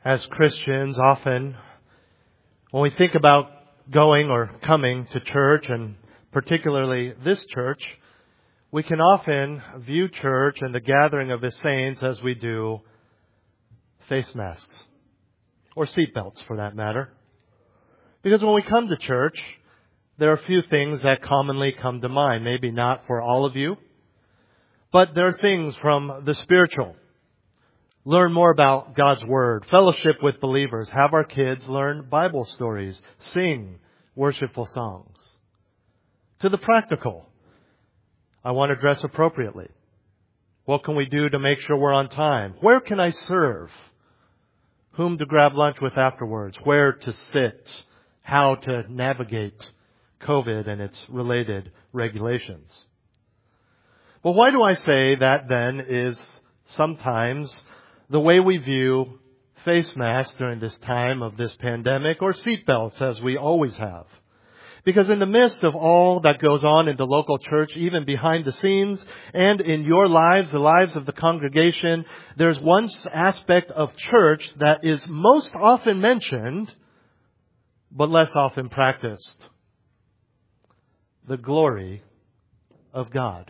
As Christians, often when we think about going or coming to church, and particularly this church, we can often view church and the gathering of the saints as we do face masks, or seatbelts for that matter. Because when we come to church, there are a few things that commonly come to mind. Maybe not for all of you, but there are things from the spiritual. Learn more about God's Word, fellowship with believers, have our kids learn Bible stories, sing worshipful songs. To the practical, I want to dress appropriately. What can we do to make sure we're on time? Where can I serve? Whom to grab lunch with afterwards? Where to sit? How to navigate COVID and its related regulations? Well, why do I say that then is sometimes the way we view face masks during this time of this pandemic, or seatbelts as we always have? Because in the midst of all that goes on in the local church, even behind the scenes, and in your lives, the lives of the congregation, there's one aspect of church that is most often mentioned, but less often practiced. The glory of God.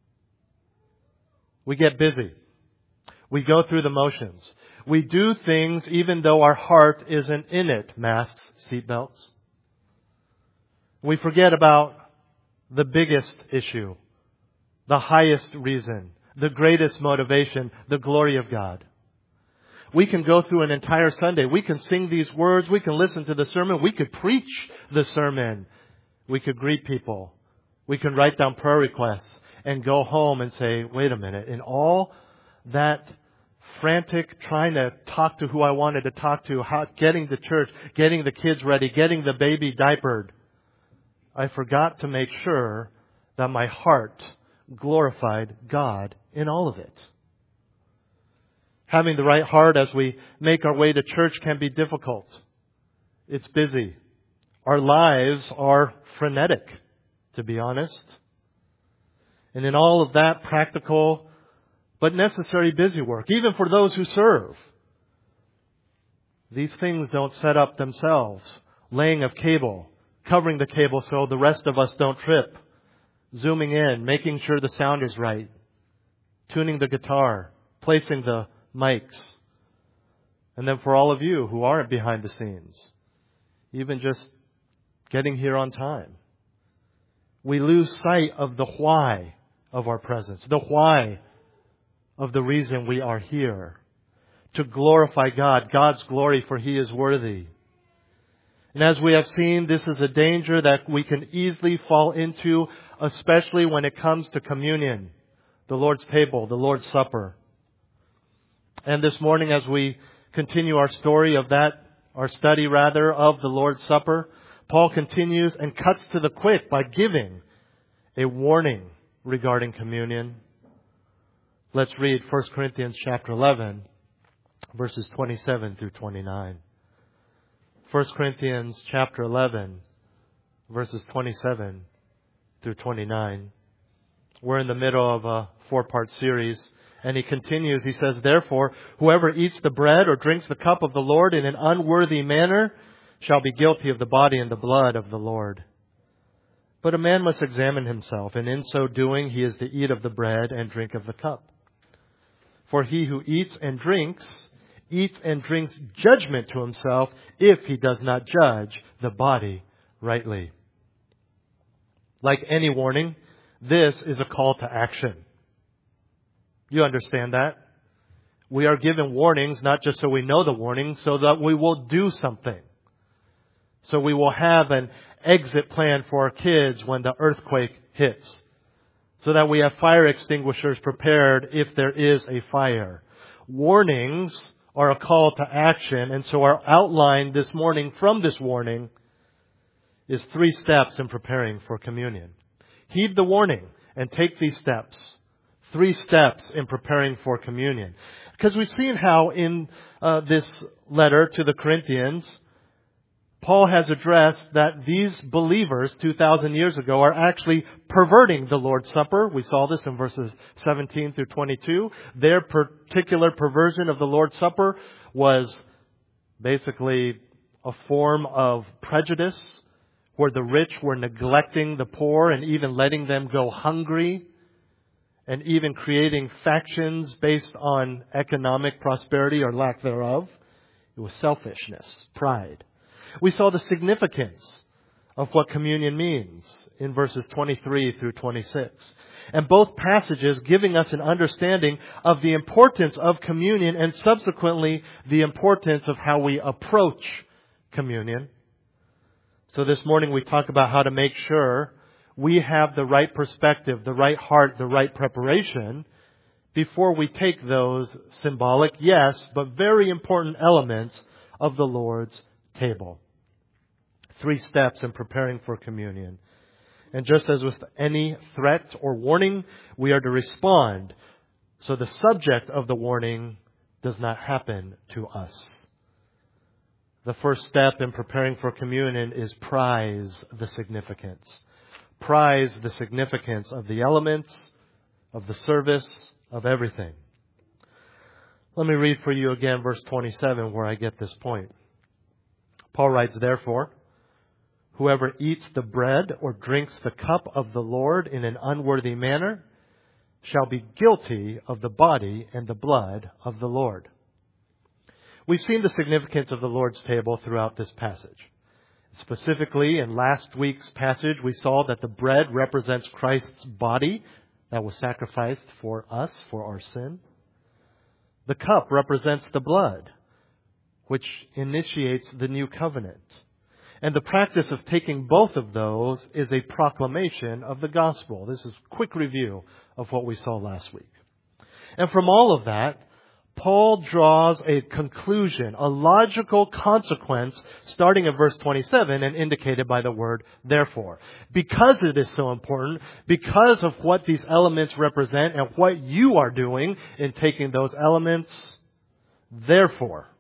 We get busy. We go through the motions. We do things even though our heart isn't in it. Masks, seatbelts. We forget about the biggest issue, the highest reason, the greatest motivation, the glory of God. We can go through an entire Sunday. We can sing these words. We can listen to the sermon. We could preach the sermon. We could greet people. We can write down prayer requests and go home and say, wait a minute, in all that frantic trying to talk to who I wanted to talk to, getting to church, getting the kids ready, getting the baby diapered, I forgot to make sure that my heart glorified God in all of it. Having the right heart as we make our way to church can be difficult. It's busy. Our lives are frenetic, to be honest. And in all of that practical but necessary busy work, even for those who serve, these things don't set up themselves. Laying of cable, covering the cable so the rest of us don't trip, zooming in, making sure the sound is right, tuning the guitar, placing the mics. And then for all of you who aren't behind the scenes, even just getting here on time. We lose sight of the why of our presence, the why of the reason we are here. To glorify God, God's glory, for He is worthy. And as we have seen, this is a danger that we can easily fall into, especially when it comes to communion, the Lord's table, the Lord's Supper. And this morning, as we continue our study of the Lord's Supper, Paul continues and cuts to the quick by giving a warning regarding communion. Let's read 1 Corinthians chapter 11, verses 27 through 29. 1 Corinthians chapter 11, verses 27 through 29. We're in the middle of a 4-part series, and he continues. He says, therefore, whoever eats the bread or drinks the cup of the Lord in an unworthy manner shall be guilty of the body and the blood of the Lord. But a man must examine himself, and in so doing he is to eat of the bread and drink of the cup. For he who eats and drinks judgment to himself if he does not judge the body rightly. Like any warning, this is a call to action. You understand that? We are given warnings not just so we know the warnings, so that we will do something. So we will have an exit plan for our kids when the earthquake hits. So that we have fire extinguishers prepared if there is a fire. Warnings are a call to action, and so our outline this morning from this warning is 3 steps in preparing for communion. Heed the warning and take these steps. 3 steps in preparing for communion. Because we've seen how in this letter to the Corinthians, Paul has addressed that these believers 2,000 years ago are actually perverting the Lord's Supper. We saw this in verses 17 through 22. Their particular perversion of the Lord's Supper was basically a form of prejudice where the rich were neglecting the poor and even letting them go hungry and even creating factions based on economic prosperity or lack thereof. It was selfishness, pride. We saw the significance of what communion means in verses 23 through 26. And both passages giving us an understanding of the importance of communion and subsequently the importance of how we approach communion. So this morning we talk about how to make sure we have the right perspective, the right heart, the right preparation before we take those symbolic, yes, but very important elements of the Lord's table. 3 steps in preparing for communion. And just as with any threat or warning, we are to respond so the subject of the warning does not happen to us. The first step in preparing for communion is prize the significance. Prize the significance of the elements, of the service, of everything. Let me read for you again verse 27 where I get this point. Paul writes, "Therefore, whoever eats the bread or drinks the cup of the Lord in an unworthy manner shall be guilty of the body and the blood of the Lord." We've seen the significance of the Lord's table throughout this passage. Specifically, in last week's passage, we saw that the bread represents Christ's body that was sacrificed for us, for our sin. The cup represents the blood, which initiates the new covenant. And the practice of taking both of those is a proclamation of the gospel. This is a quick review of what we saw last week. And from all of that, Paul draws a conclusion, a logical consequence, starting at verse 27 and indicated by the word therefore. Because it is so important, because of what these elements represent and what you are doing in taking those elements, therefore.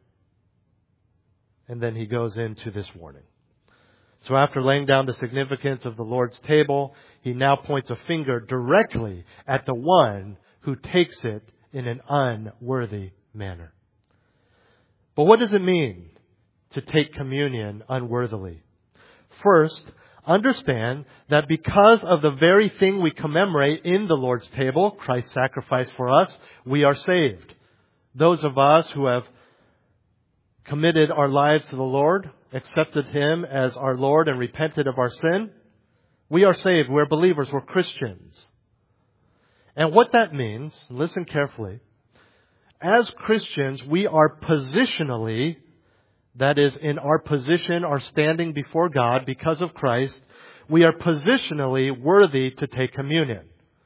And then he goes into this warning. So after laying down the significance of the Lord's table, he now points a finger directly at the one who takes it in an unworthy manner. But what does it mean to take communion unworthily? First, understand that because of the very thing we commemorate in the Lord's table, Christ's sacrifice for us, we are saved. Those of us who have committed our lives to the Lord, accepted Him as our Lord and repented of our sin, we are saved. We're believers. We're Christians. And what that means, listen carefully, as Christians, we are positionally, that is, in our position, our standing before God because of Christ, we are positionally worthy to take communion.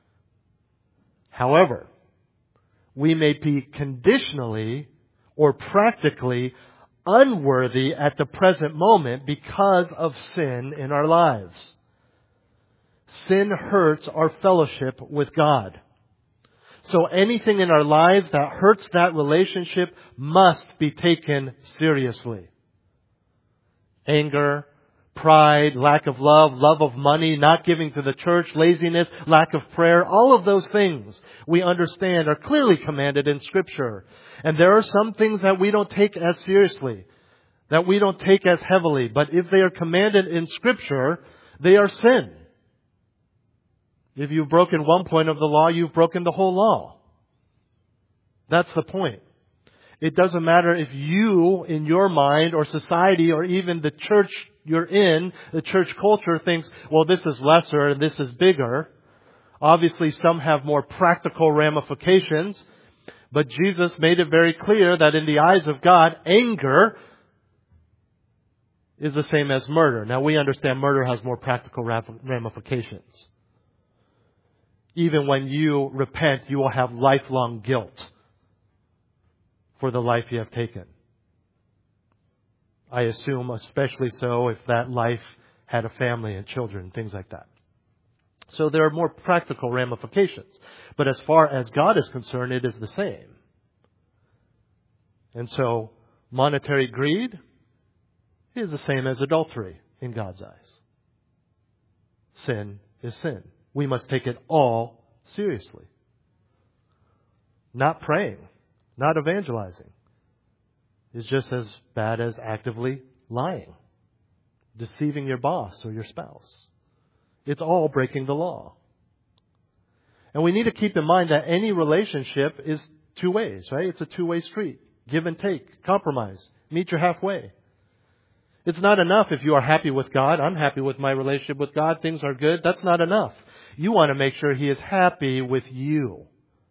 However, we may be conditionally or practically unworthy at the present moment because of sin in our lives. Sin hurts our fellowship with God. So anything in our lives that hurts that relationship must be taken seriously. Anger, pride, lack of love, love of money, not giving to the church, laziness, lack of prayer, all of those things we understand are clearly commanded in Scripture. And there are some things that we don't take as seriously, that we don't take as heavily. But if they are commanded in Scripture, they are sin. If you've broken one point of the law, you've broken the whole law. That's the point. It doesn't matter if you, in your mind, or society, or even the church you're in, the church culture thinks, well, this is lesser and this is bigger. Obviously, some have more practical ramifications. But Jesus made it very clear that in the eyes of God, anger is the same as murder. Now, we understand murder has more practical ramifications. Even when you repent, you will have lifelong guilt for the life you have taken. I assume especially so if that life had a family and children, things like that. So there are more practical ramifications. But as far as God is concerned, it is the same. And so monetary greed is the same as adultery in God's eyes. Sin is sin. We must take it all seriously. Not praying, not evangelizing, is just as bad as actively lying, deceiving your boss or your spouse. It's all breaking the law. And we need to keep in mind that any relationship is two ways, right? It's a two-way street. Give and take, compromise, meet you halfway. It's not enough if you are happy with God. I'm happy with my relationship with God. Things are good. That's not enough. You want to make sure He is happy with you.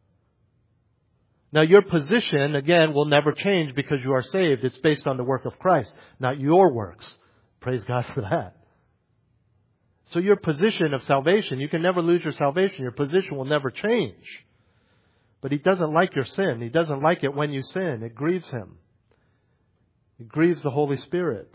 Now, your position, again, will never change because you are saved. It's based on the work of Christ, not your works. Praise God for that. So your position of salvation, you can never lose your salvation. Your position will never change. But He doesn't like your sin. He doesn't like it when you sin. It grieves Him. It grieves the Holy Spirit.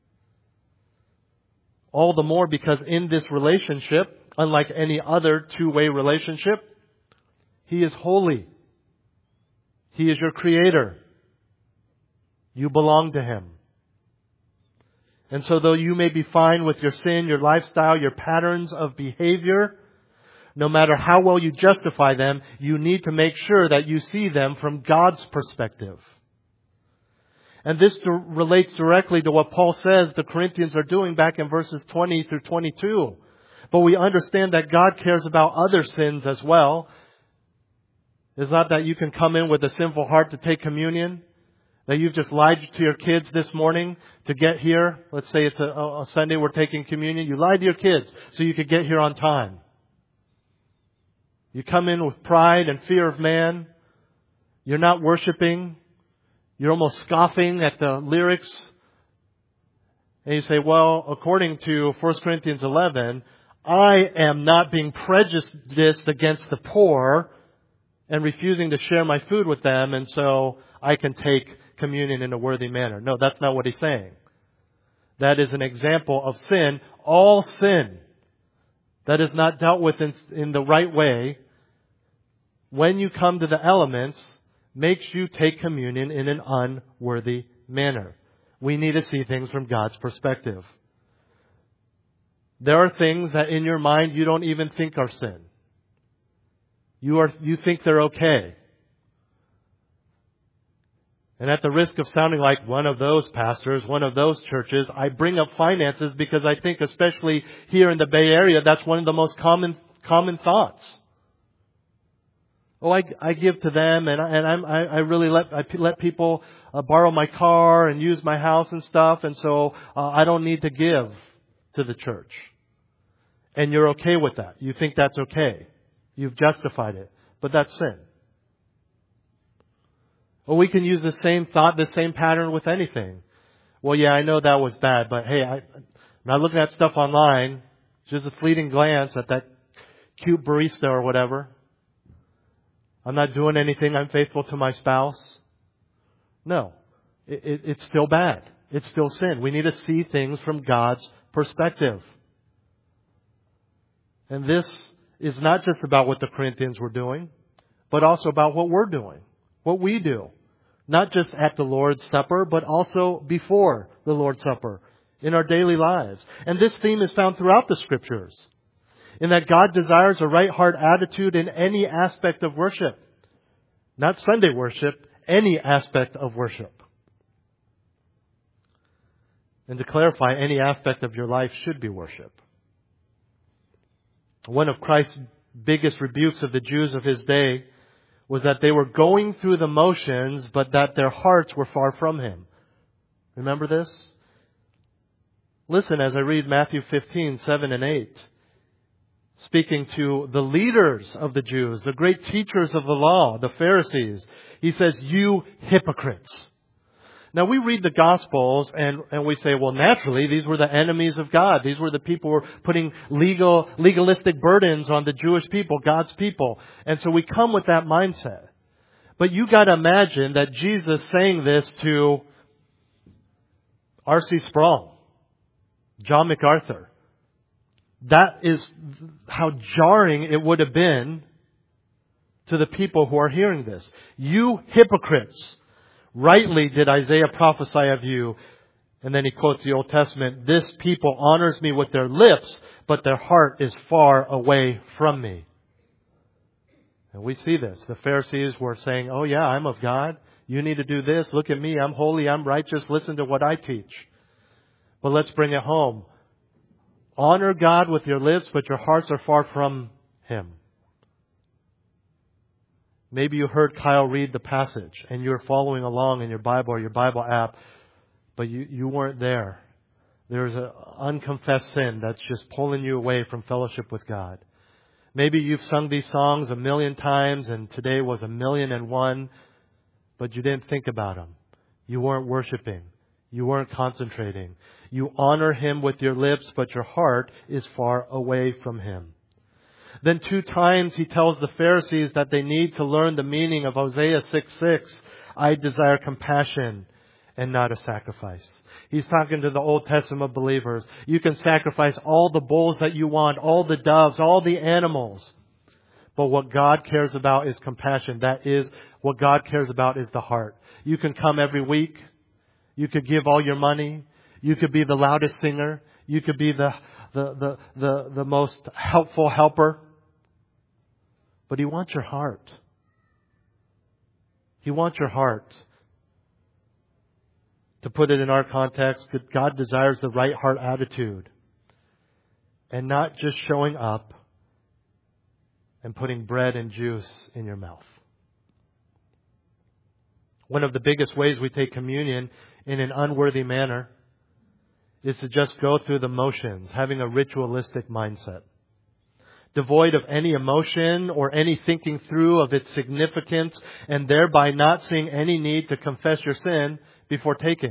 All the more because in this relationship, unlike any other two-way relationship, He is holy. He is your Creator. You belong to Him. And so though you may be fine with your sin, your lifestyle, your patterns of behavior, no matter how well you justify them, you need to make sure that you see them from God's perspective. And this relates directly to what Paul says the Corinthians are doing back in verses 20 through 22. But we understand that God cares about other sins as well. It's not that you can come in with a sinful heart to take communion, that you've just lied to your kids this morning to get here. Let's say it's a Sunday we're taking communion. You lied to your kids so you could get here on time. You come in with pride and fear of man. You're not worshiping. You're almost scoffing at the lyrics. And you say, well, according to 1 Corinthians 11, I am not being prejudiced against the poor and refusing to share my food with them, and so I can take communion in a worthy manner. No, that's not what he's saying. That is an example of sin. All sin that is not dealt with in the right way, when you come to the elements, makes you take communion in an unworthy manner. We need to see things from God's perspective. There are things that in your mind you don't even think are sin. You think they're okay. And at the risk of sounding like one of those pastors, one of those churches, I bring up finances because I think especially here in the Bay Area, that's one of the most common thoughts. Oh, I give to them, and I really let people borrow my car and use my house and stuff, and so I don't need to give to the church. And you're okay with that. You think that's okay. You've justified it, but that's sin. Well, we can use the same thought, the same pattern with anything. Well, yeah, I know that was bad, but hey, I'm not looking at stuff online. Just a fleeting glance at that cute barista or whatever. I'm not doing anything. I'm faithful to my spouse. No, it's still bad. It's still sin. We need to see things from God's perspective. And this is not just about what the Corinthians were doing, but also about what we're doing, what we do. Not just at the Lord's Supper, but also before the Lord's Supper in our daily lives. And this theme is found throughout the Scriptures, in that God desires a right heart attitude in any aspect of worship. Not Sunday worship, any aspect of worship. And to clarify, any aspect of your life should be worship. One of Christ's biggest rebukes of the Jews of His day was that they were going through the motions, but that their hearts were far from Him. Remember this? Listen as I read Matthew 15, 7 and 8. Speaking to the leaders of the Jews, the great teachers of the law, the Pharisees. He says, you hypocrites. Now we read the Gospels and we say, well, naturally, these were the enemies of God. These were the people who were putting legalistic burdens on the Jewish people, God's people. And so we come with that mindset. But you got to imagine that Jesus saying this to R.C. Sproul, John MacArthur. That is how jarring it would have been to the people who are hearing this. You hypocrites! Rightly did Isaiah prophesy of you. And then he quotes the Old Testament. This people honors me with their lips, but their heart is far away from me. And we see this. The Pharisees were saying, oh yeah, I'm of God. You need to do this. Look at me. I'm holy. I'm righteous. Listen to what I teach. But let's bring it home. Honor God with your lips, but your hearts are far from Him. Maybe you heard Kyle read the passage and you're following along in your Bible or your Bible app, but you weren't there. There's an unconfessed sin that's just pulling you away from fellowship with God. Maybe you've sung these songs 1,000,000 times and today was 1,000,001, but you didn't think about them. You weren't worshiping. You weren't concentrating. You honor Him with your lips, but your heart is far away from Him. Then 2 times He tells the Pharisees that they need to learn the meaning of Hosea 6:6. I desire compassion and not a sacrifice. He's talking to the Old Testament believers. You can sacrifice all the bulls that you want, all the doves, all the animals. But what God cares about is compassion. That is, what God cares about is the heart. You can come every week. You could give all your money. You could be the loudest singer. You could be the most helpful helper. But He wants your heart. He wants your heart. To put it in our context, God desires the right heart attitude. And not just showing up and putting bread and juice in your mouth. One of the biggest ways we take communion in an unworthy manner is to just go through the motions, having a ritualistic mindset. Devoid of any emotion or any thinking through of its significance, and thereby not seeing any need to confess your sin before taking.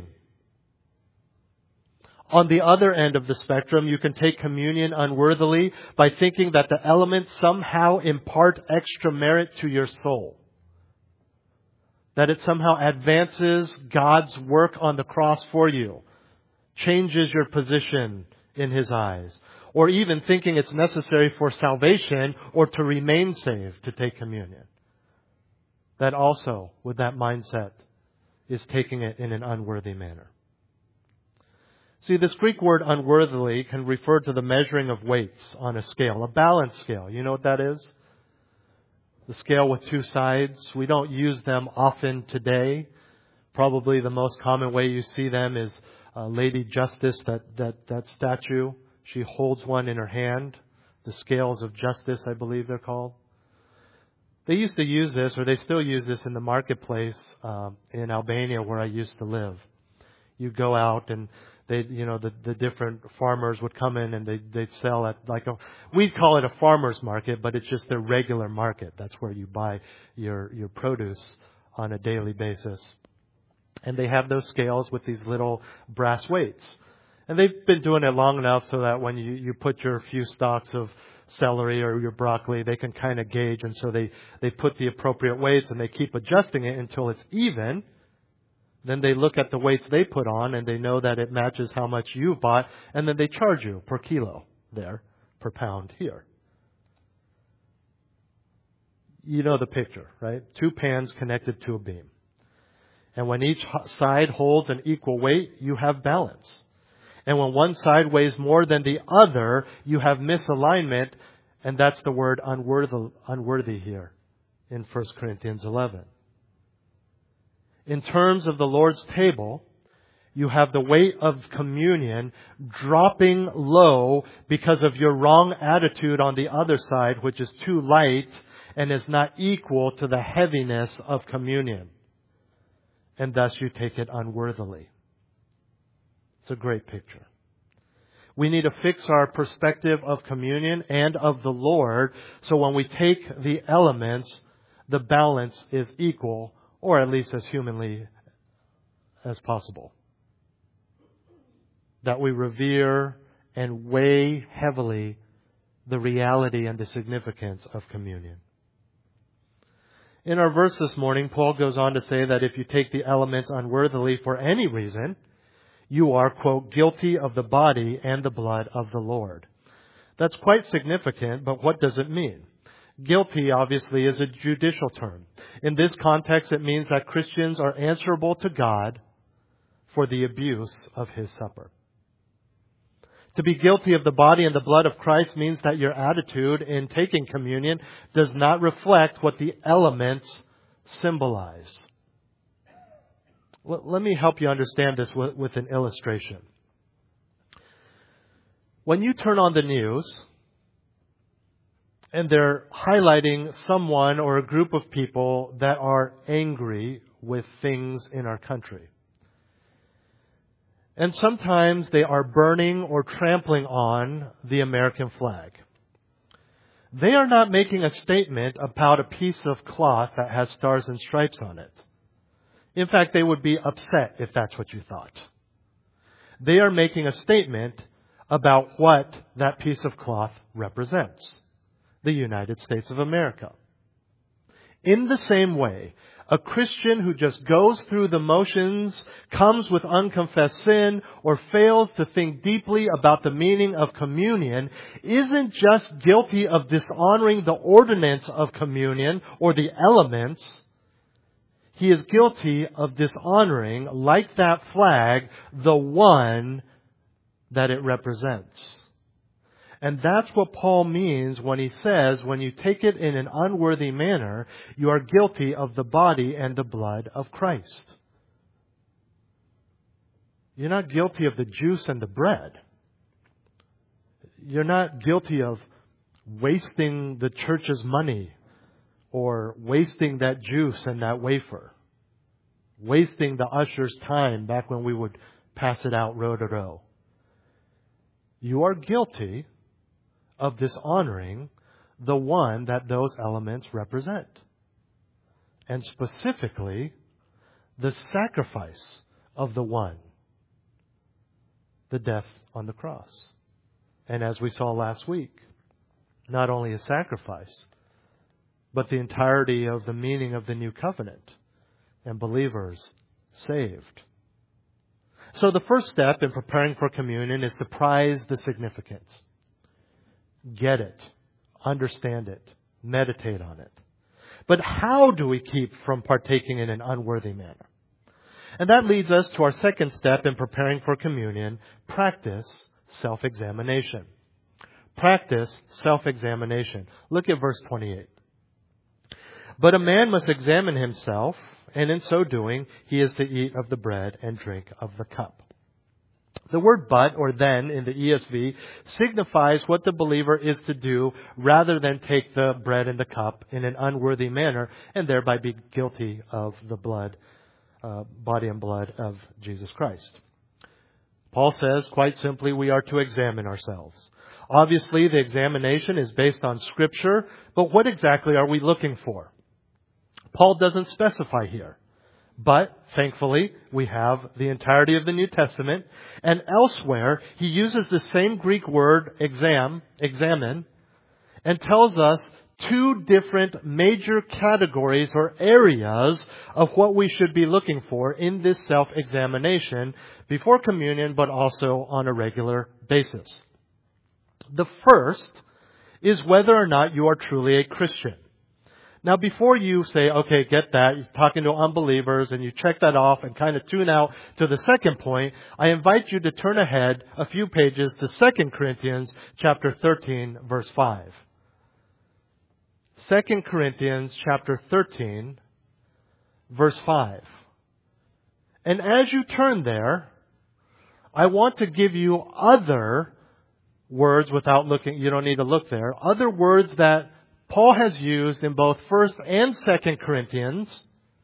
On the other end of the spectrum, you can take communion unworthily by thinking that the elements somehow impart extra merit to your soul. That it somehow advances God's work on the cross for you, changes your position in His eyes, or even thinking it's necessary for salvation or to remain saved to take communion. That also, with that mindset, is taking it in an unworthy manner. See, this Greek word unworthily can refer to the measuring of weights on a scale, a balance scale. You know what that is? The scale with 2 sides. We don't use them often today. Probably the most common way you see them is Lady Justice, that statue. She holds one in her hand. The scales of justice, I believe they're called. They used to use this, or they still use this in the marketplace in Albania where I used to live. You go out and the different farmers would come in and they'd sell at we'd call it a farmer's market, but it's just their regular market. That's where you buy your produce on a daily basis. And they have those scales with these little brass weights. And they've been doing it long enough so that when you put your few stalks of celery or your broccoli, they can kind of gauge. And so they put the appropriate weights and they keep adjusting it until it's even. Then they look at the weights they put on and they know that it matches how much you've bought. And then they charge you per kilo there, per pound here. You know the picture, right? 2 pans connected to a beam. And when each side holds an equal weight, you have balance. And when one side weighs more than the other, you have misalignment. And that's the word unworthy here in 1 Corinthians 11. In terms of the Lord's table, you have the weight of communion dropping low because of your wrong attitude on the other side, which is too light and is not equal to the heaviness of communion. And thus you take it unworthily. It's a great picture. We need to fix our perspective of communion and of the Lord, so when we take the elements, the balance is equal, or at least as humanly as possible. That we revere and weigh heavily the reality and the significance of communion. In our verse this morning, Paul goes on to say that if you take the elements unworthily for any reason, you are, quote, guilty of the body and the blood of the Lord. That's quite significant, but what does it mean? Guilty, obviously, is a judicial term. In this context, it means that Christians are answerable to God for the abuse of His supper. To be guilty of the body and the blood of Christ means that your attitude in taking communion does not reflect what the elements symbolize. Let me help you understand this with an illustration. When you turn on the news and they're highlighting someone or a group of people that are angry with things in our country, and sometimes they are burning or trampling on the American flag, they are not making a statement about a piece of cloth that has stars and stripes on it. In fact, they would be upset if that's what you thought. They are making a statement about what that piece of cloth represents: the United States of America. In the same way, a Christian who just goes through the motions, comes with unconfessed sin, or fails to think deeply about the meaning of communion isn't just guilty of dishonoring the ordinance of communion or the elements. He is guilty of dishonoring, like that flag, the one that it represents. And that's what Paul means when he says, when you take it in an unworthy manner, you are guilty of the body and the blood of Christ. You're not guilty of the juice and the bread. You're not guilty of wasting the church's money or wasting that juice and that wafer. Wasting the usher's time back when we would pass it out row to row. You are guilty of dishonoring the one that those elements represent. And specifically, the sacrifice of the one, the death on the cross. And as we saw last week, not only a sacrifice, but the entirety of the meaning of the new covenant and believers saved. So the first step in preparing for communion is to prize the significance. Get it, understand it, meditate on it. But how do we keep from partaking in an unworthy manner? And that leads us to our second step in preparing for communion: practice self-examination. Practice self-examination. Look at verse 28. But a man must examine himself, and in so doing, he is to eat of the bread and drink of the cup. The word but or then in the ESV signifies what the believer is to do rather than take the bread and the cup in an unworthy manner and thereby be guilty of the body and blood of Jesus Christ. Paul says, quite simply, we are to examine ourselves. Obviously, the examination is based on Scripture, but what exactly are we looking for? Paul doesn't specify here. But, thankfully, we have the entirety of the New Testament. And elsewhere, he uses the same Greek word, examine, and tells us two different major categories or areas of what we should be looking for in this self-examination before communion, but also on a regular basis. The first is whether or not you are truly a Christian. Now, before you say, okay, get that, you're talking to unbelievers, and you check that off and kind of tune out to the second point, I invite you to turn ahead a few pages to 2 Corinthians chapter 13, verse 5. 2 Corinthians chapter 13, verse 5. And as you turn there, I want to give you other words without looking, you don't need to look there, other words that Paul has used in both 1 and 2 Corinthians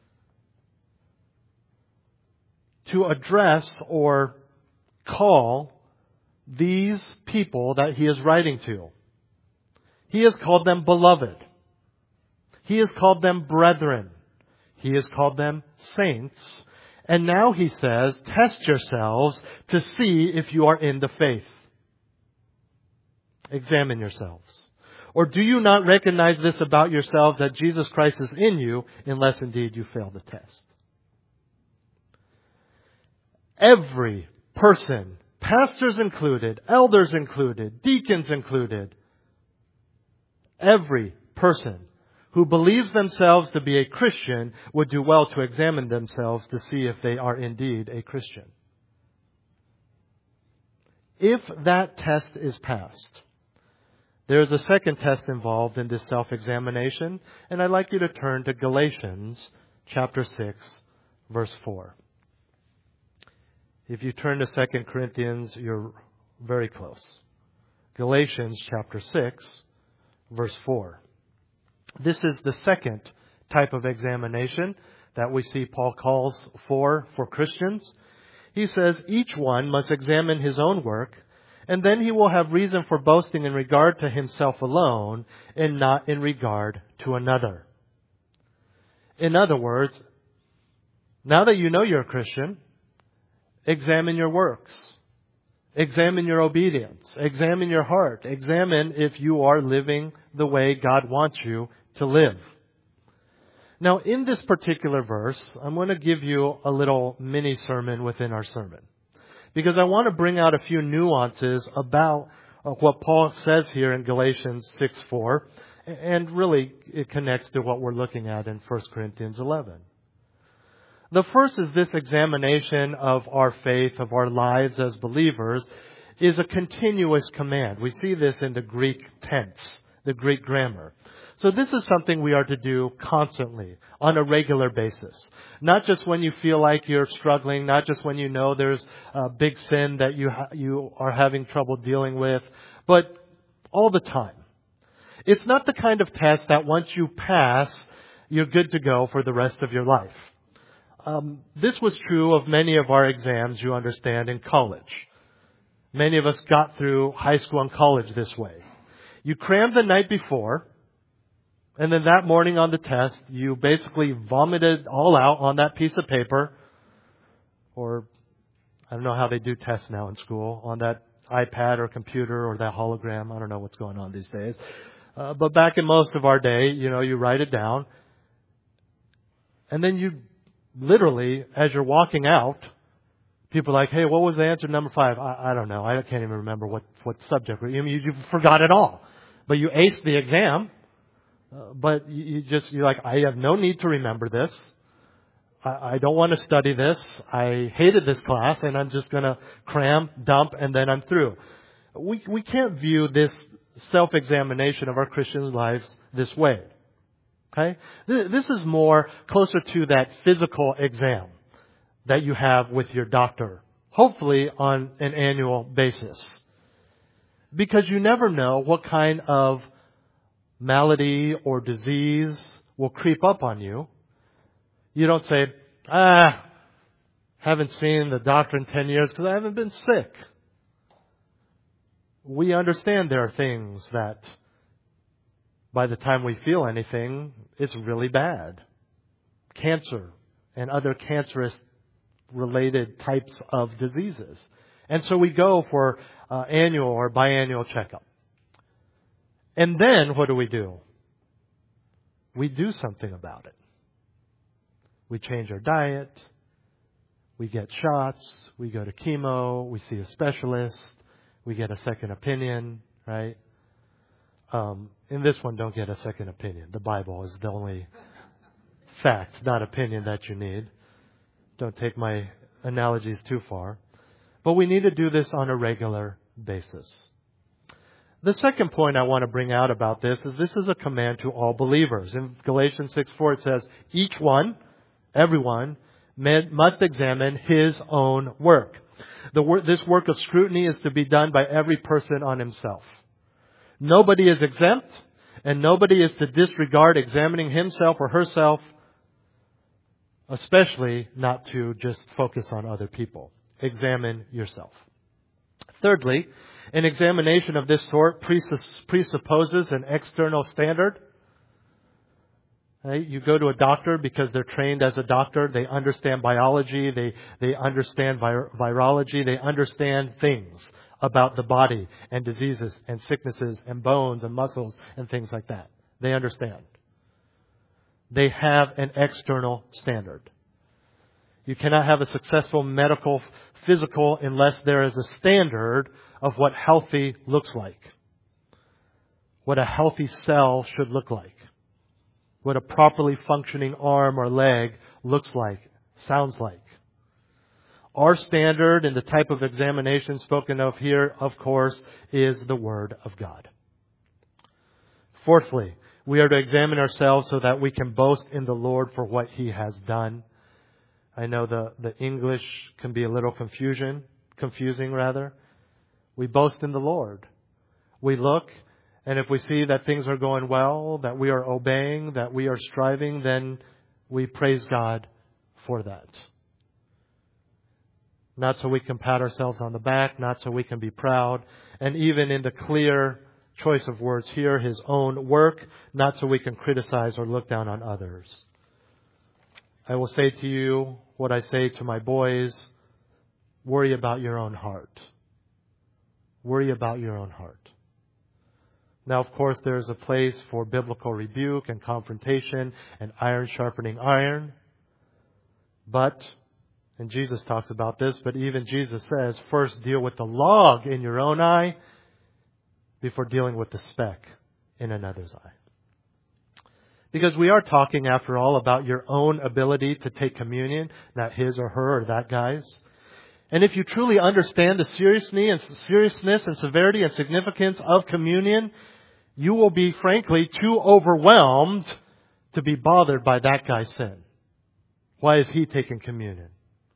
to address or call these people that he is writing to. He has called them beloved. He has called them brethren. He has called them saints. And now he says, test yourselves to see if you are in the faith. Examine yourselves. Or do you not recognize this about yourselves, that Jesus Christ is in you, unless indeed you fail the test? Every person, pastors included, elders included, deacons included, every person who believes themselves to be a Christian would do well to examine themselves to see if they are indeed a Christian. If that test is passed, there is a second test involved in this self-examination, and I'd like you to turn to Galatians chapter 6, verse 4. If you turn to 2 Corinthians, you're very close. Galatians chapter 6, verse 4. This is the second type of examination that we see Paul calls for Christians. He says each one must examine his own work, and then he will have reason for boasting in regard to himself alone and not in regard to another. In other words, now that you know you're a Christian, examine your works. Examine your obedience. Examine your heart. Examine if you are living the way God wants you to live. Now, in this particular verse, I'm going to give you a little mini sermon within our sermon, because I want to bring out a few nuances about what Paul says here in Galatians 6:4, and really it connects to what we're looking at in 1 Corinthians 11. The first is this examination of our faith, of our lives as believers, is a continuous command. We see this in the Greek tense, the Greek grammar. So this is something we are to do constantly, on a regular basis. Not just when you feel like you're struggling, not just when you know there's a big sin that you are having trouble dealing with, but all the time. It's not the kind of test that once you pass, you're good to go for the rest of your life. This was true of many of our exams, you understand, in college. Many of us got through high school and college this way. You crammed the night before, and then that morning on the test, you basically vomited all out on that piece of paper, or I don't know how they do tests now in school, on that iPad or computer or that hologram. I don't know what's going on these days. But back in most of our day, you write it down. And then you literally, as you're walking out, people are like, hey, what was the answer number 5? I don't know. I can't even remember what subject. You forgot it all. But you aced the exam. But you're like, I have no need to remember this. I don't want to study this. I hated this class, and I'm just going to cram, dump, and then I'm through. We can't view this self-examination of our Christian lives this way. Okay? This is more closer to that physical exam that you have with your doctor, hopefully on an annual basis. Because you never know what kind of malady or disease will creep up on you. You don't say, haven't seen the doctor in 10 years because I haven't been sick. We understand there are things that by the time we feel anything, it's really bad. Cancer and other cancerous related types of diseases. And so we go for annual or biannual checkup. And then what do? We do something about it. We change our diet. We get shots. We go to chemo. We see a specialist. We get a second opinion, right? In this one, don't get a second opinion. The Bible is the only fact, not opinion, that you need. Don't take my analogies too far. But we need to do this on a regular basis. The second point I want to bring out about this is a command to all believers. In Galatians 6:4 it says, each one, everyone, must examine his own work. This work of scrutiny is to be done by every person on himself. Nobody is exempt, and nobody is to disregard examining himself or herself, especially not to just focus on other people. Examine yourself. Thirdly, an examination of this sort presupposes an external standard. Right? You go to a doctor because they're trained as a doctor. They understand biology. They understand virology. They understand things about the body and diseases and sicknesses and bones and muscles and things like that. They understand. They have an external standard. You cannot have a successful medical physical unless there is a standard of what healthy looks like. What a healthy cell should look like. What a properly functioning arm or leg looks like, sounds like. Our standard and the type of examination spoken of here, of course, is the Word of God. Fourthly, we are to examine ourselves so that we can boast in the Lord for what He has done. I know the English can be a little confusing rather. We boast in the Lord. We look, and if we see that things are going well, that we are obeying, that we are striving, then we praise God for that. Not so we can pat ourselves on the back, not so we can be proud, and even in the clear choice of words here, His own work, not so we can criticize or look down on others. I will say to you what I say to my boys, worry about your own heart. Worry about your own heart. Now, of course, there's a place for biblical rebuke and confrontation and iron sharpening iron. But, and Jesus talks about this, but even Jesus says, first deal with the log in your own eye before dealing with the speck in another's eye. Because we are talking, after all, about your own ability to take communion, not his or her or that guy's. And if you truly understand the seriousness and severity and significance of communion, you will be, frankly, too overwhelmed to be bothered by that guy's sin. Why is he taking communion?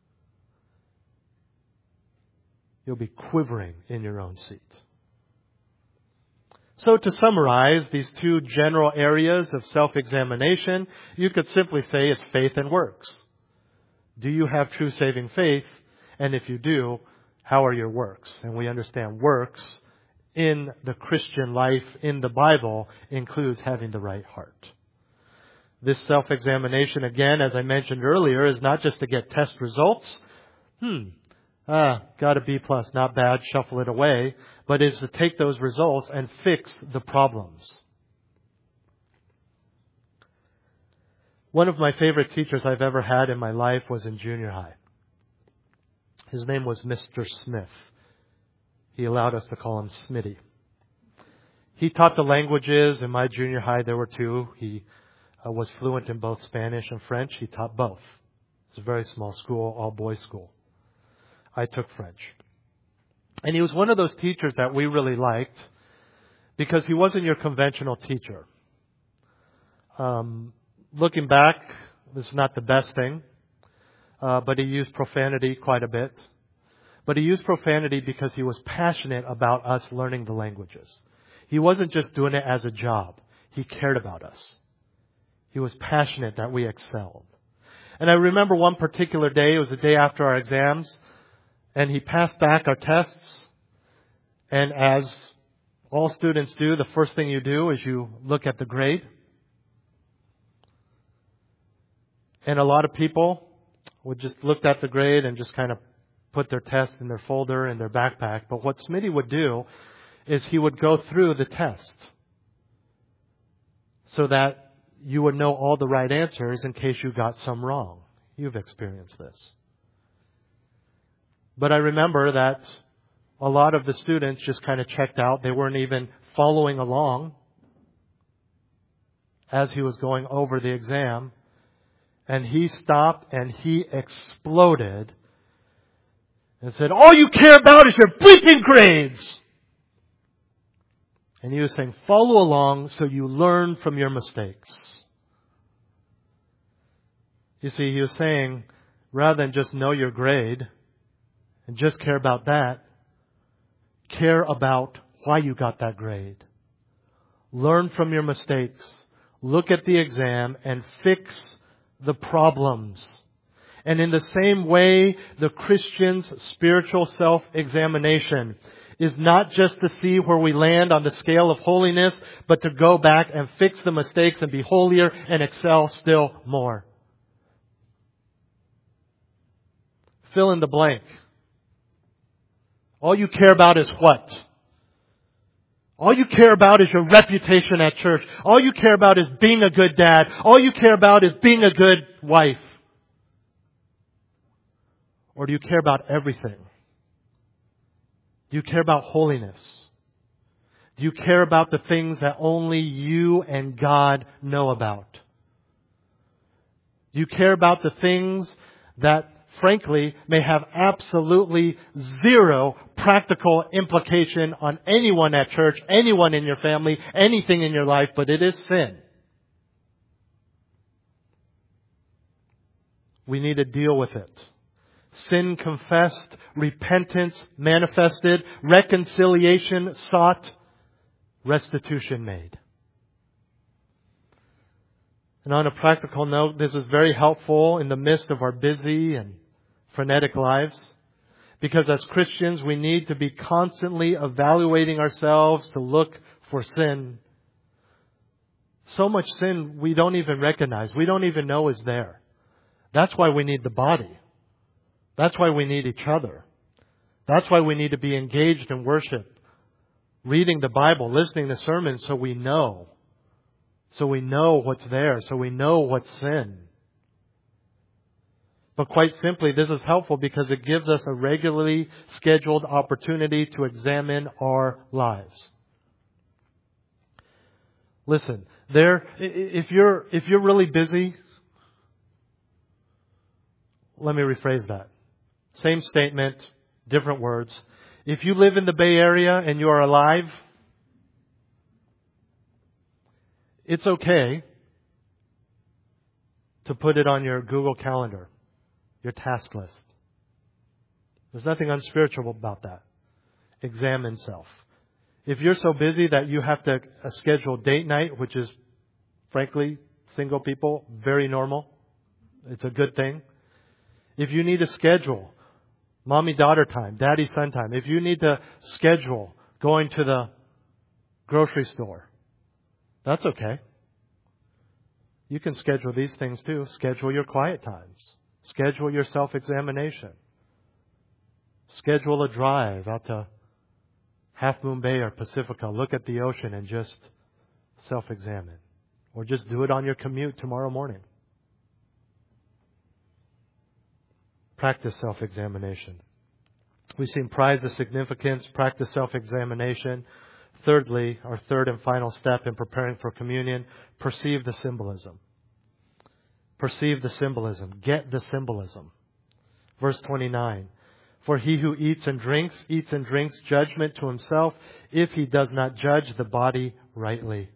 You'll be quivering in your own seat. So to summarize these two general areas of self-examination, you could simply say it's faith and works. Do you have true saving faith? And if you do, how are your works? And we understand works in the Christian life, in the Bible, includes having the right heart. This self-examination, again, as I mentioned earlier, is not just to get test results. Got a B+, not bad, shuffle it away. But is to take those results and fix the problems. One of my favorite teachers I've ever had in my life was in junior high. His name was Mr. Smith. He allowed us to call him Smitty. He taught the languages. In my junior high, there were two. He was fluent in both Spanish and French. He taught both. It was a very small school, all-boys school. I took French. And he was one of those teachers that we really liked because he wasn't your conventional teacher. Looking back, this is not the best thing, but he used profanity quite a bit. But he used profanity because he was passionate about us learning the languages. He wasn't just doing it as a job. He cared about us. He was passionate that we excelled. And I remember one particular day, it was the day after our exams, and he passed back our tests. And as all students do, the first thing you do is you look at the grade. And a lot of people would just look at the grade and just kind of put their test in their folder, in their backpack. But what Smitty would do is he would go through the test so that you would know all the right answers in case you got some wrong. You've experienced this. But I remember that a lot of the students just kind of checked out. They weren't even following along as he was going over the exam. And he stopped and he exploded and said, all you care about is your bleeping grades. And he was saying, follow along so you learn from your mistakes. You see, he was saying, rather than just know your grade and just care about that, care about why you got that grade. Learn from your mistakes. Look at the exam and fix the problems. And in the same way, the Christian's spiritual self-examination is not just to see where we land on the scale of holiness, but to go back and fix the mistakes and be holier and excel still more. Fill in the blank. All you care about is what? All you care about is your reputation at church. All you care about is being a good dad. All you care about is being a good wife. Or do you care about everything? Do you care about holiness? Do you care about the things that only you and God know about? Do you care about the things that, frankly, may have absolutely zero practical implication on anyone at church, anyone in your family, anything in your life, but it is sin? We need to deal with it. Sin confessed, repentance manifested, reconciliation sought, restitution made. And on a practical note, this is very helpful in the midst of our busy and frenetic lives. Because as Christians, we need to be constantly evaluating ourselves to look for sin. So much sin we don't even recognize. We don't even know is there. That's why we need the body. That's why we need each other. That's why we need to be engaged in worship, reading the Bible, listening to sermons so we know. So we know what's there. So we know what's sin. But quite simply, this is helpful because it gives us a regularly scheduled opportunity to examine our lives. Listen, if you're really busy, let me rephrase that. Same statement, different words. If you live in the Bay Area and you are alive, it's okay to put it on your Google Calendar, your task list. There's nothing unspiritual about that. Examine self. If you're so busy that you have to schedule date night, which is, frankly, single people, very normal. It's a good thing. If you need to schedule mommy-daughter time, daddy-son time, if you need to schedule going to the grocery store, that's okay. You can schedule these things too. Schedule your quiet times. Schedule your self-examination. Schedule a drive out to Half Moon Bay or Pacifica. Look at the ocean and just self-examine. Or just do it on your commute tomorrow morning. Practice self-examination. We've seen prize the significance, practice self-examination. Thirdly, our third and final step in preparing for communion, perceive the symbolism. Perceive the symbolism. Get the symbolism. Verse 29. For he who eats and drinks judgment to himself if he does not judge the body rightly.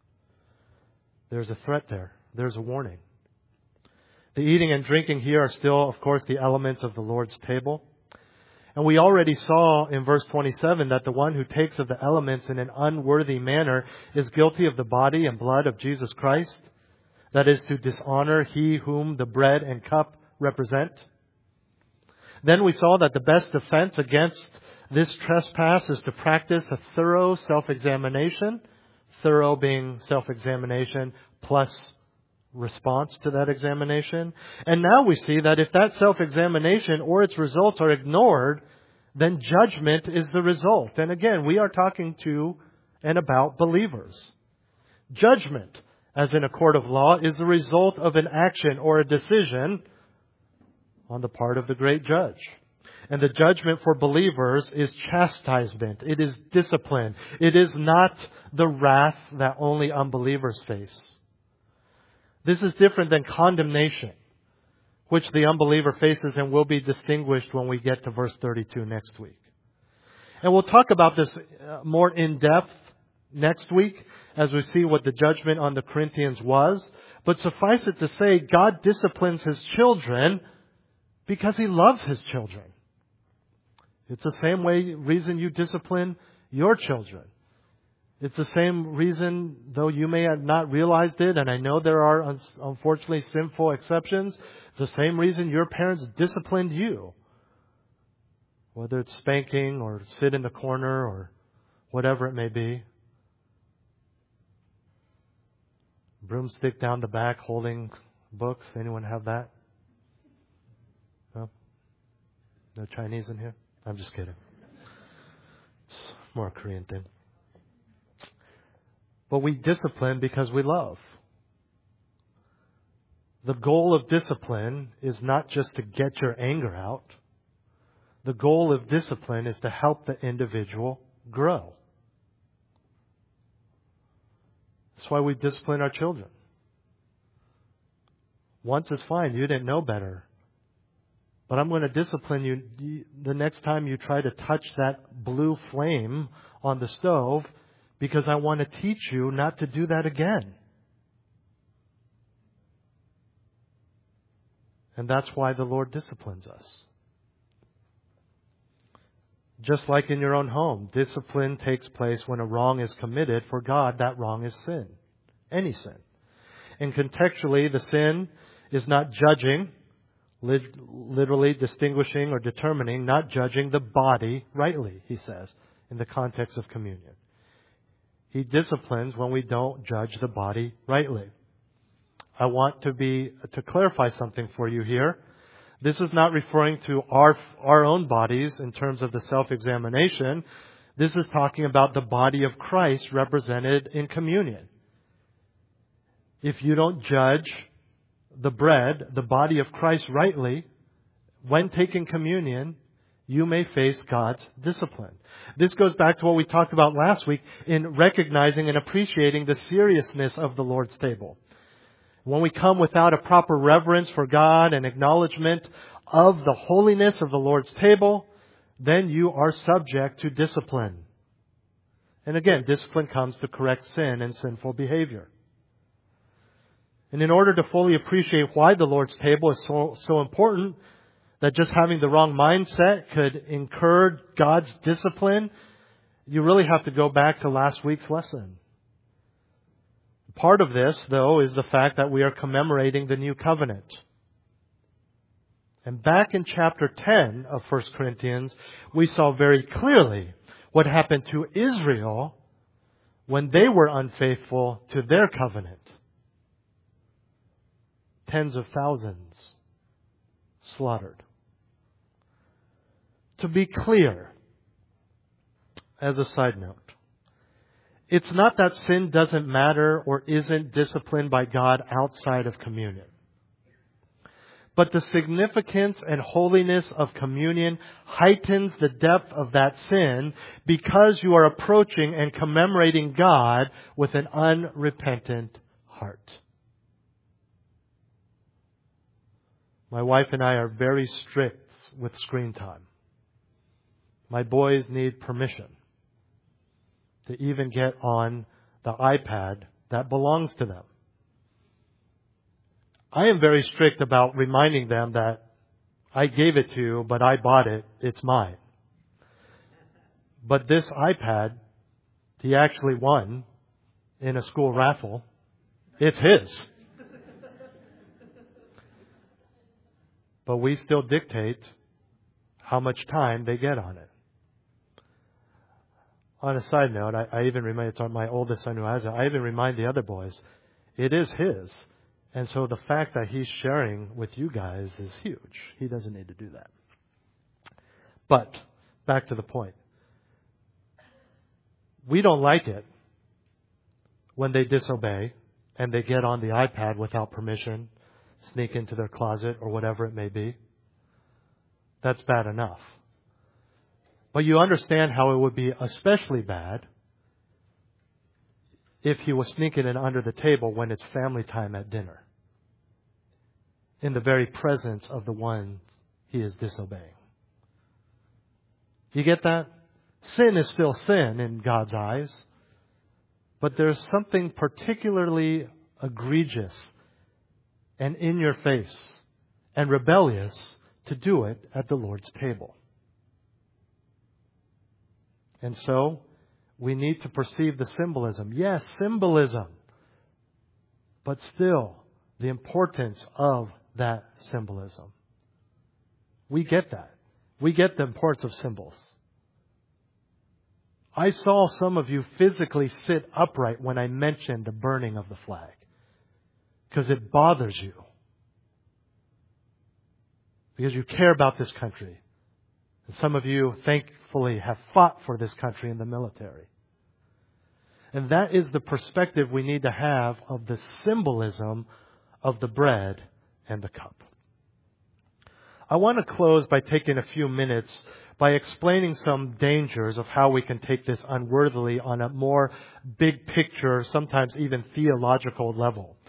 There's a threat there. There's a warning. The eating and drinking here are still, of course, the elements of the Lord's table. And we already saw in verse 27 that the one who takes of the elements in an unworthy manner is guilty of the body and blood of Jesus Christ. That is to dishonor he whom the bread and cup represent. Then we saw that the best defense against this trespass is to practice a thorough self-examination. Thorough being self-examination plus response to that examination. And now we see that if that self-examination or its results are ignored, then judgment is the result. And again, we are talking to and about believers. Judgment, as in a court of law, is the result of an action or a decision on the part of the great judge. And the judgment for believers is chastisement. It is discipline. It is not the wrath that only unbelievers face. This is different than condemnation, which the unbeliever faces and will be distinguished when we get to verse 32 next week. And we'll talk about this more in depth next week as we see what the judgment on the Corinthians was. But suffice it to say, God disciplines His children because He loves His children. It's the same reason you discipline your children. It's the same reason, though you may have not realized it, and I know there are unfortunately sinful exceptions, it's the same reason your parents disciplined you. Whether it's spanking or sit in the corner or whatever it may be. Broomstick down the back holding books. Anyone have that? No? No Chinese in here? I'm just kidding. It's more a Korean thing. But we discipline because we love. The goal of discipline is not just to get your anger out. The goal of discipline is to help the individual grow. That's why we discipline our children. Once is fine. You didn't know better. But I'm going to discipline you the next time you try to touch that blue flame on the stove, because I want to teach you not to do that again. And that's why the Lord disciplines us. Just like in your own home, discipline takes place when a wrong is committed. For God, that wrong is sin. Any sin. And contextually, the sin is not judging, literally distinguishing or determining, not judging the body rightly, he says, in the context of communion. He disciplines when we don't judge the body rightly. I want to clarify something for you here. This is not referring to our own bodies in terms of the self-examination. This is talking about the body of Christ represented in communion. If you don't judge the bread, the body of Christ rightly, when taking communion, you may face God's discipline. This goes back to what we talked about last week in recognizing and appreciating the seriousness of the Lord's table. When we come without a proper reverence for God and acknowledgement of the holiness of the Lord's table, then you are subject to discipline. And again, discipline comes to correct sin and sinful behavior. And in order to fully appreciate why the Lord's table is so important, that just having the wrong mindset could incur God's discipline, you really have to go back to last week's lesson. Part of this, though, is the fact that we are commemorating the new covenant. And back in chapter 10 of 1 Corinthians, we saw very clearly what happened to Israel when they were unfaithful to their covenant. Tens of thousands slaughtered. To be clear, as a side note, it's not that sin doesn't matter or isn't disciplined by God outside of communion. But the significance and holiness of communion heightens the depth of that sin because you are approaching and commemorating God with an unrepentant heart. My wife and I are very strict with screen time. My boys need permission to even get on the iPad that belongs to them. I am very strict about reminding them that I gave it to you, but I bought it. It's mine. But this iPad, he actually won in a school raffle. It's his. But we still dictate how much time they get on it. On a side note, I even remind, it's on my oldest son who has it, I even remind the other boys, it is his. And so the fact that he's sharing with you guys is huge. He doesn't need to do that. But, back to the point. We don't like it when they disobey and they get on the iPad without permission, sneak into their closet or whatever it may be. That's bad enough. But you understand how it would be especially bad if he was sneaking in under the table when it's family time at dinner, in the very presence of the one he is disobeying. You get that? Sin is still sin in God's eyes, but there's something particularly egregious and in your face and rebellious to do it at the Lord's table. And so, we need to perceive the symbolism. Yes, symbolism. But still, the importance of that symbolism. We get that. We get the importance of symbols. I saw some of you physically sit upright when I mentioned the burning of the flag. Because it bothers you. Because you care about this country. And some of you, thankfully, have fought for this country in the military. And that is the perspective we need to have of the symbolism of the bread and the cup. I want to close by taking a few minutes by explaining some dangers of how we can take this unworthily on a more big picture, sometimes even theological level.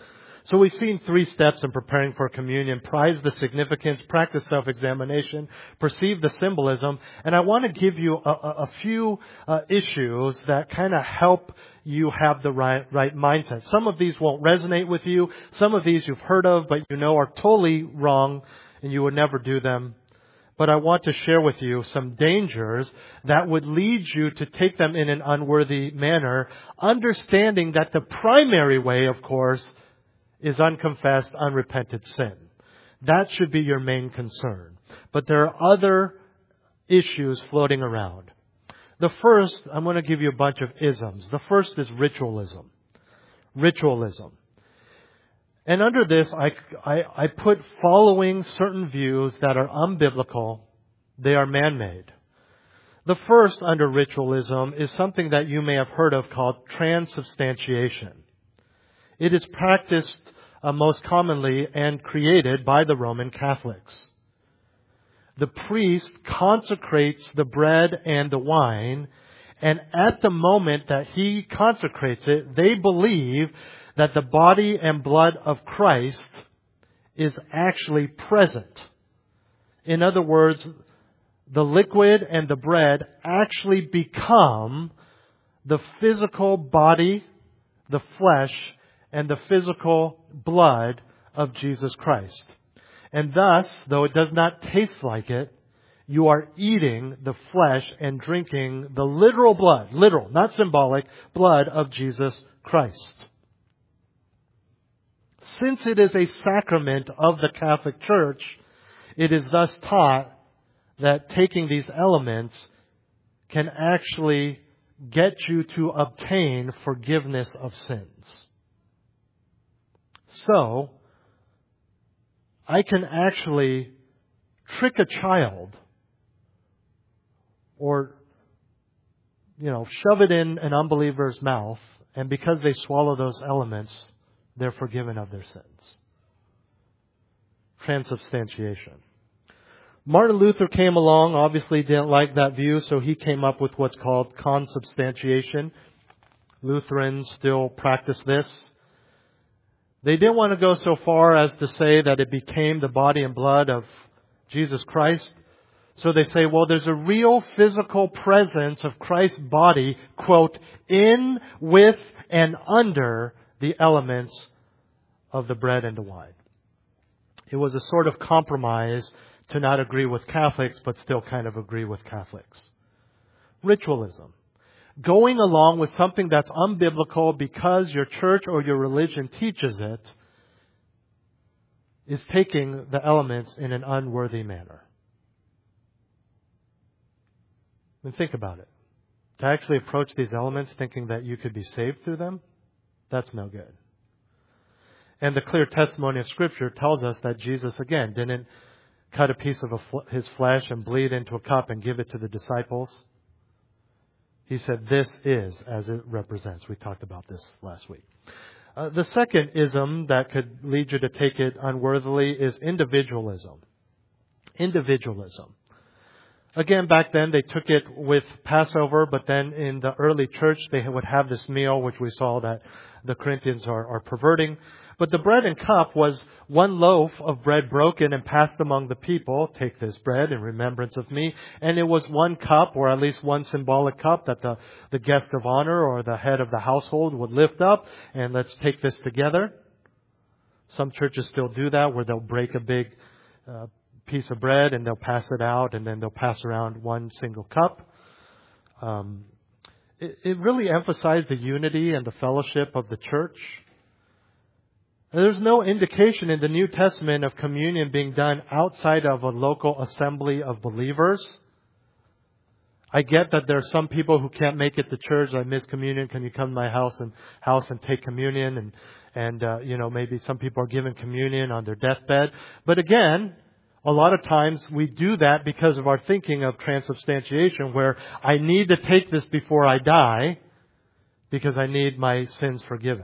So we've seen 3 steps in preparing for communion: prize the significance, practice self-examination, perceive the symbolism. And I want to give you a few issues that kind of help you have the right mindset. Some of these won't resonate with you. Some of these you've heard of, but you know are totally wrong and you would never do them. But I want to share with you some dangers that would lead you to take them in an unworthy manner, understanding that the primary way, of course, is unconfessed, unrepented sin. That should be your main concern. But there are other issues floating around. The first, I'm going to give you a bunch of isms. The first is ritualism. Ritualism. And under this, I put following certain views that are unbiblical. They are man-made. The first under ritualism is something that you may have heard of called transubstantiation. It is practiced most commonly and created by the Roman Catholics. The priest consecrates the bread and the wine, and at the moment that he consecrates it, they believe that the body and blood of Christ is actually present. In other words, the liquid and the bread actually become the physical body, the flesh, and the physical blood of Jesus Christ. And thus, though it does not taste like it, you are eating the flesh and drinking the literal blood, literal, not symbolic, blood of Jesus Christ. Since it is a sacrament of the Catholic Church, it is thus taught that taking these elements can actually get you to obtain forgiveness of sins. So, I can actually trick a child or, shove it in an unbeliever's mouth, and because they swallow those elements, they're forgiven of their sins. Transubstantiation. Martin Luther came along, obviously didn't like that view, so he came up with what's called consubstantiation. Lutherans still practice this. They didn't want to go so far as to say that it became the body and blood of Jesus Christ. So they say, well, there's a real physical presence of Christ's body, quote, in, with, and under the elements of the bread and the wine. It was a sort of compromise to not agree with Catholics, but still kind of agree with Catholics. Ritualism. Going along with something that's unbiblical because your church or your religion teaches it is taking the elements in an unworthy manner. And think about it. To actually approach these elements thinking that you could be saved through them, that's no good. And the clear testimony of Scripture tells us that Jesus, again, didn't cut a piece of His flesh and bleed into a cup and give it to the disciples. He said, this is as it represents. We talked about this last week. The second ism that could lead you to take it unworthily is individualism. Individualism. Again, back then they took it with Passover, but then in the early church they would have this meal, which we saw that the Corinthians are perverting. But the bread and cup was one loaf of bread broken and passed among the people. Take this bread in remembrance of me. And it was one cup, or at least one symbolic cup, that the guest of honor or the head of the household would lift up. And let's take this together. Some churches still do that, where they'll break a big piece of bread and they'll pass it out, and then they'll pass around one single cup. It really emphasized the unity and the fellowship of the church. There's no indication in the New Testament of communion being done outside of a local assembly of believers. I get that there are some people who can't make it to church. I miss communion. Can you come to my house and take communion? And maybe some people are given communion on their deathbed. But again, a lot of times we do that because of our thinking of transubstantiation, where I need to take this before I die because I need my sins forgiven.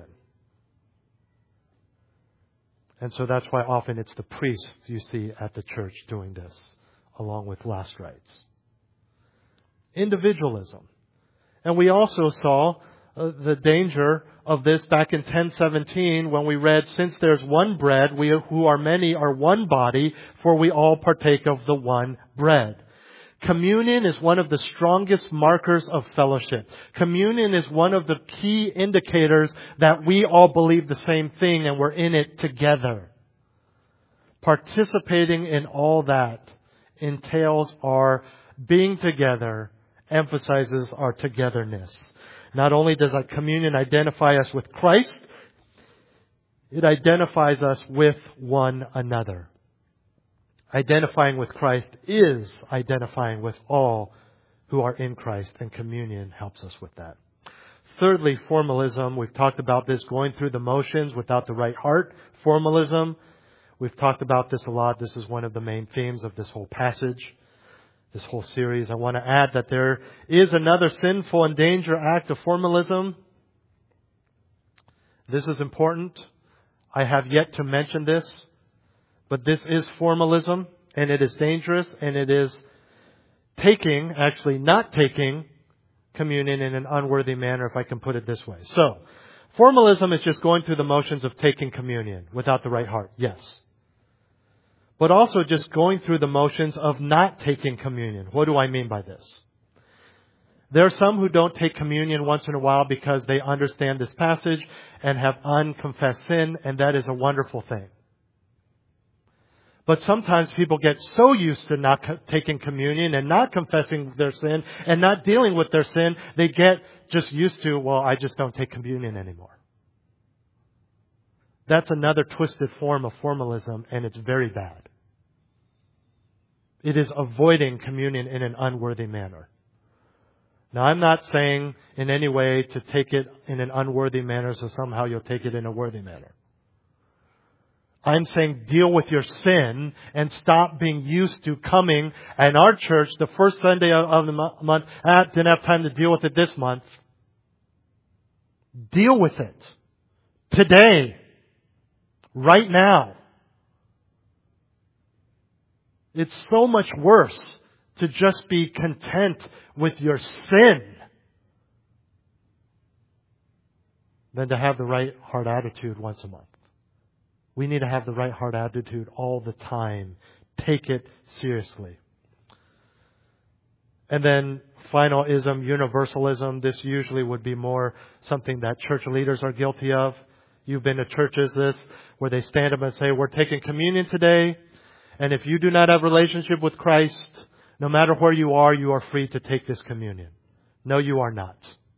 And so that's why often it's the priests you see at the church doing this, along with last rites. Individualism. And we also saw the danger of this back in 10:17 when we read, "Since there's one bread, we who are many are one body, for we all partake of the one bread." Communion is one of the strongest markers of fellowship. Communion is one of the key indicators that we all believe the same thing and we're in it together. Participating in all that entails our being together, emphasizes our togetherness. Not only does our communion identify us with Christ, it identifies us with one another. Identifying with Christ is identifying with all who are in Christ, and communion helps us with that. Thirdly, formalism. We've talked about this, going through the motions without the right heart. Formalism. We've talked about this a lot. This is one of the main themes of this whole passage, this whole series. I want to add that there is another sinful and danger act of formalism. This is important. I have yet to mention this, but this is formalism, and it is dangerous, and it is not taking communion in an unworthy manner, if I can put it this way. So, formalism is just going through the motions of taking communion without the right heart, yes. But also just going through the motions of not taking communion. What do I mean by this? There are some who don't take communion once in a while because they understand this passage and have unconfessed sin, and that is a wonderful thing. But sometimes people get so used to not taking communion and not confessing their sin and not dealing with their sin, they get just used to, well, I just don't take communion anymore. That's another twisted form of formalism, and it's very bad. It is avoiding communion in an unworthy manner. Now, I'm not saying in any way to take it in an unworthy manner so somehow you'll take it in a worthy manner. I'm saying deal with your sin and stop being used to coming. And our church, the first Sunday of the month, didn't have time to deal with it this month. Deal with it. Today. Right now. It's so much worse to just be content with your sin than to have the right heart attitude once a month. We need to have the right heart attitude all the time. Take it seriously. And then final ism, universalism. This usually would be more something that church leaders are guilty of. You've been to churches where they stand up and say, we're taking communion today. And if you do not have a relationship with Christ, no matter where you are free to take this communion. No, you are not.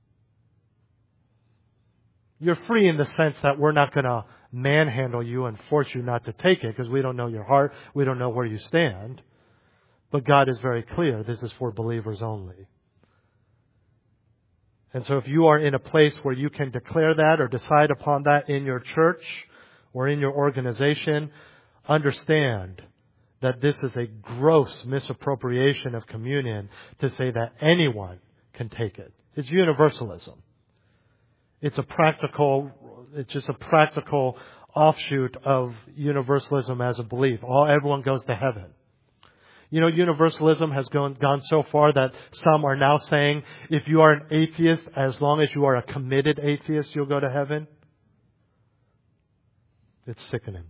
You're free in the sense that we're not going to manhandle you and force you not to take it because we don't know your heart. We don't know where you stand. But God is very clear. This is for believers only. And so if you are in a place where you can declare that or decide upon that in your church or in your organization, understand that this is a gross misappropriation of communion to say that anyone can take it. It's universalism. It's just a practical offshoot of universalism as a belief. Everyone goes to heaven. You know, universalism has gone so far that some are now saying if you are an atheist, as long as you are a committed atheist, you'll go to heaven. It's sickening.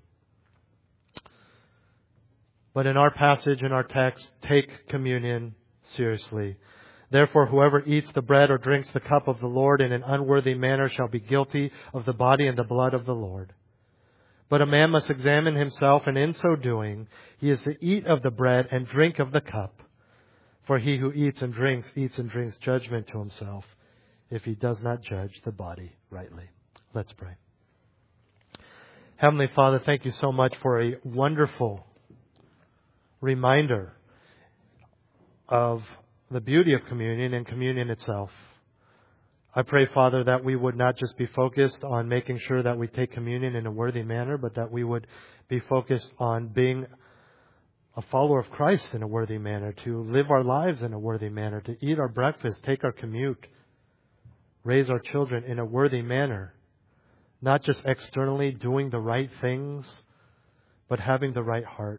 But in our passage, in our text, take communion seriously. Therefore, whoever eats the bread or drinks the cup of the Lord in an unworthy manner shall be guilty of the body and the blood of the Lord. But a man must examine himself, and in so doing, he is to eat of the bread and drink of the cup. For he who eats and drinks judgment to himself, if he does not judge the body rightly. Let's pray. Heavenly Father, thank you so much for a wonderful reminder of the beauty of communion and communion itself. I pray, Father, that we would not just be focused on making sure that we take communion in a worthy manner, but that we would be focused on being a follower of Christ in a worthy manner, to live our lives in a worthy manner, to eat our breakfast, take our commute, raise our children in a worthy manner, not just externally doing the right things, but having the right heart.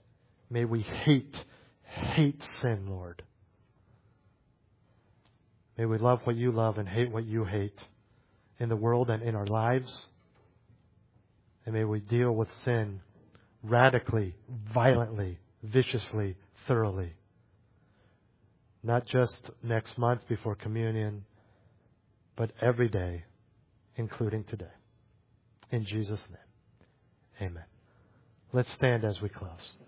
May we hate sin, Lord. May we love what you love and hate what you hate in the world and in our lives. And may we deal with sin radically, violently, viciously, thoroughly. Not just next month before communion, but every day, including today. In Jesus' name, amen. Let's stand as we close.